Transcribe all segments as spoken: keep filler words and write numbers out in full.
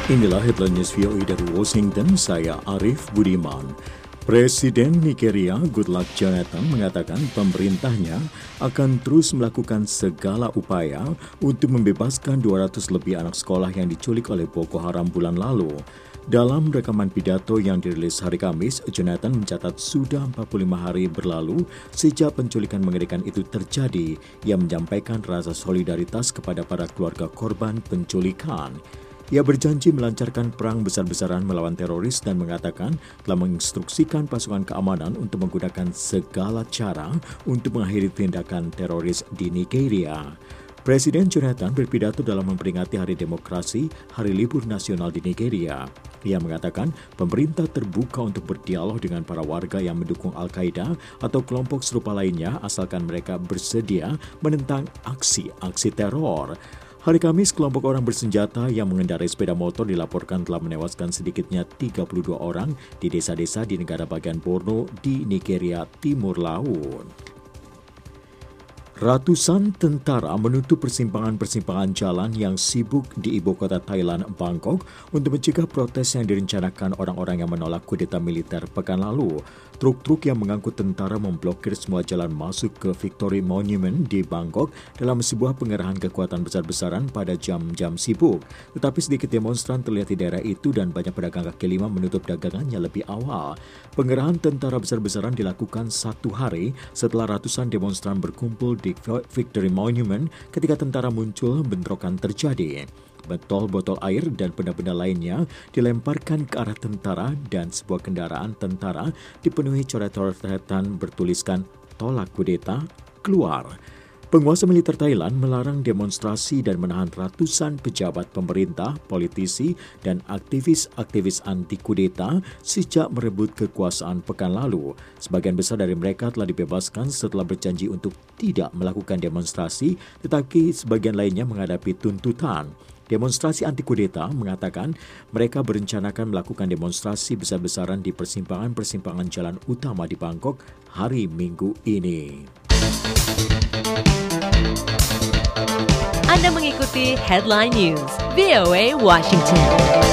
Inilah headline news V O A dari Washington, saya Arif Budiman. Presiden Nigeria Goodluck Jonathan mengatakan pemerintahnya akan terus melakukan segala upaya untuk membebaskan dua ratus lebih anak sekolah yang diculik oleh Boko Haram bulan lalu. Dalam rekaman pidato yang dirilis hari Kamis, Jonathan mencatat sudah empat puluh lima hari berlalu sejak penculikan mengerikan itu terjadi. Ia menyampaikan rasa solidaritas kepada para keluarga korban penculikan. Ia berjanji melancarkan perang besar-besaran melawan teroris dan mengatakan telah menginstruksikan pasukan keamanan untuk menggunakan segala cara untuk mengakhiri tindakan teroris di Nigeria. Presiden Jonathan berpidato dalam memperingati Hari Demokrasi, Hari Libur Nasional di Nigeria. Ia mengatakan pemerintah terbuka untuk berdialog dengan para warga yang mendukung Al-Qaeda atau kelompok serupa lainnya asalkan mereka bersedia menentang aksi-aksi teror. Hari Kamis, kelompok orang bersenjata yang mengendarai sepeda motor dilaporkan telah menewaskan sedikitnya tiga puluh dua orang di desa-desa di negara bagian Borno di Nigeria Timur Laut. Ratusan tentara menutup persimpangan-persimpangan jalan yang sibuk di ibu kota Thailand, Bangkok, untuk mencegah protes yang direncanakan orang-orang yang menolak kudeta militer pekan lalu. Truk-truk yang mengangkut tentara memblokir semua jalan masuk ke Victory Monument di Bangkok dalam sebuah pengerahan kekuatan besar-besaran pada jam-jam sibuk. Tetapi sedikit demonstran terlihat di daerah itu dan banyak pedagang kaki lima menutup dagangannya lebih awal. Pengerahan tentara besar-besaran dilakukan satu hari setelah ratusan demonstran berkumpul di Victory Monument ketika tentara muncul, bentrokan terjadi. Botol-botol air dan benda-benda lainnya dilemparkan ke arah tentara dan sebuah kendaraan tentara dipenuhi coret-coretan bertuliskan "Tolak kudeta, keluar". Penguasa militer Thailand melarang demonstrasi dan menahan ratusan pejabat pemerintah, politisi, dan aktivis-aktivis anti kudeta sejak merebut kekuasaan pekan lalu. Sebagian besar dari mereka telah dibebaskan setelah berjanji untuk tidak melakukan demonstrasi, tetapi sebagian lainnya menghadapi tuntutan. Demonstrasi anti kudeta mengatakan mereka berencanakan melakukan demonstrasi besar-besaran di persimpangan-persimpangan jalan utama di Bangkok hari Minggu ini. Anda mengikuti Headline News V O A Washington.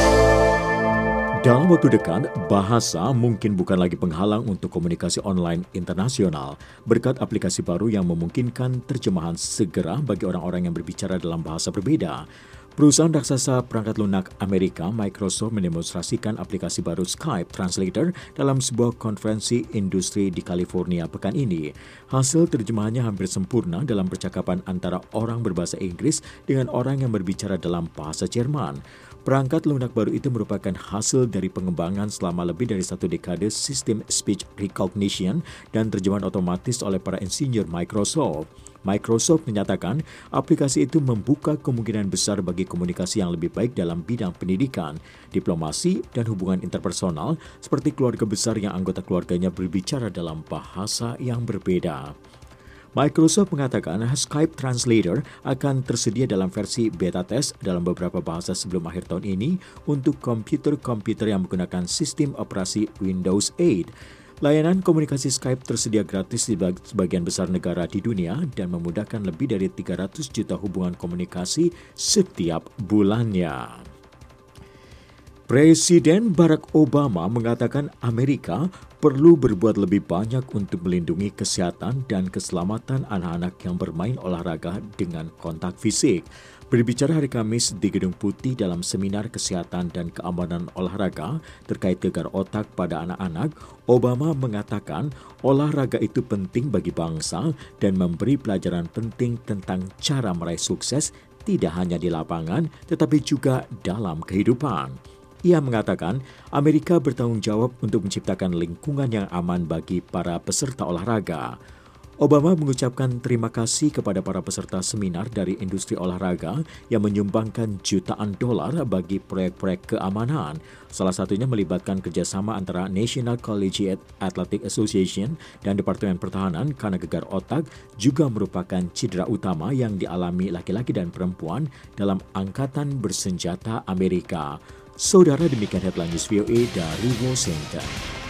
Dalam waktu dekat, bahasa mungkin bukan lagi penghalang untuk komunikasi online internasional berkat aplikasi baru yang memungkinkan terjemahan segera bagi orang-orang yang berbicara dalam bahasa berbeda. Perusahaan raksasa perangkat lunak Amerika, Microsoft, mendemonstrasikan aplikasi baru Skype Translator dalam sebuah konferensi industri di California pekan ini. Hasil terjemahannya hampir sempurna dalam percakapan antara orang berbahasa Inggris dengan orang yang berbicara dalam bahasa Jerman. Perangkat lunak baru itu merupakan hasil dari pengembangan selama lebih dari satu dekade sistem speech recognition dan terjemahan otomatis oleh para insinyur Microsoft. Microsoft menyatakan aplikasi itu membuka kemungkinan besar bagi komunikasi yang lebih baik dalam bidang pendidikan, diplomasi, dan hubungan interpersonal seperti keluarga besar yang anggota keluarganya berbicara dalam bahasa yang berbeda. Microsoft mengatakan Skype Translator akan tersedia dalam versi beta test dalam beberapa bahasa sebelum akhir tahun ini untuk komputer-komputer yang menggunakan sistem operasi Windows delapan. Layanan komunikasi Skype tersedia gratis di sebagian besar negara di dunia dan memudahkan lebih dari tiga ratus juta hubungan komunikasi setiap bulannya. Presiden Barack Obama mengatakan Amerika perlu berbuat lebih banyak untuk melindungi kesehatan dan keselamatan anak-anak yang bermain olahraga dengan kontak fisik. Berbicara hari Kamis di Gedung Putih dalam seminar kesehatan dan keamanan olahraga terkait gegar otak pada anak-anak, Obama mengatakan olahraga itu penting bagi bangsa dan memberi pelajaran penting tentang cara meraih sukses tidak hanya di lapangan tetapi juga dalam kehidupan. Ia mengatakan Amerika bertanggung jawab untuk menciptakan lingkungan yang aman bagi para peserta olahraga. Obama mengucapkan terima kasih kepada para peserta seminar dari industri olahraga yang menyumbangkan jutaan dolar bagi proyek-proyek keamanan. Salah satunya melibatkan kerjasama antara National Collegiate Athletic Association dan Departemen Pertahanan karena gegar otak juga merupakan cedera utama yang dialami laki-laki dan perempuan dalam angkatan bersenjata Amerika. Saudara, demikian Headline News V O A dari Washington.